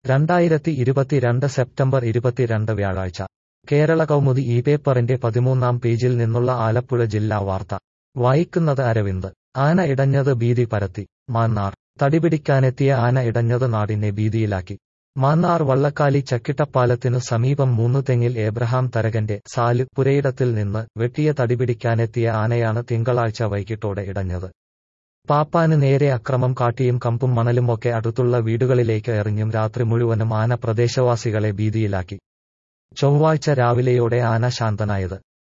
2022 September 22 വ്യാഴാഴ്ച കേരള കൗമുദി ഈ പേപ്പറിന്റെ 13-ാം പേജിൽ നിന്നുള്ള ആലപ്പുഴ ജില്ലാ വാർത്ത വായിക്കുന്നത് അരവിന്ദ്. ആന ഇടഞ്ഞത് ഭീതി പരത്തി. മാന്നാർ. തടിപിടിക്കാനെത്തിയ ആന ഇടഞ്ഞത് നാടിനെ ഭീതിയിലാക്കി. മാന്നാർ വള്ളക്കാലി ചക്കിട്ടപ്പാലത്തിനു സമീപം മൂന്നുതെങ്ങിൽ ഏബ്രഹാം തരകന്റെ സാല് പുരയിടത്തിൽ നിന്ന് വെട്ടിയ തടിപിടിക്കാനെത്തിയ ആനയാണ് തിങ്കളാഴ്ച വൈകിട്ടോടെ ഇടഞ്ഞത്. പാപ്പാന് നേരെ അക്രമം കാട്ടിയും കമ്പും മണലുമൊക്കെ അടുത്തുള്ള വീടുകളിലേക്ക് എറിഞ്ഞും രാത്രി മുഴുവനും ആന പ്രദേശവാസികളെ ഭീതിയിലാക്കി. ചൊവ്വാഴ്ച രാവിലെയോടെ ആന ശാന്തനായത്.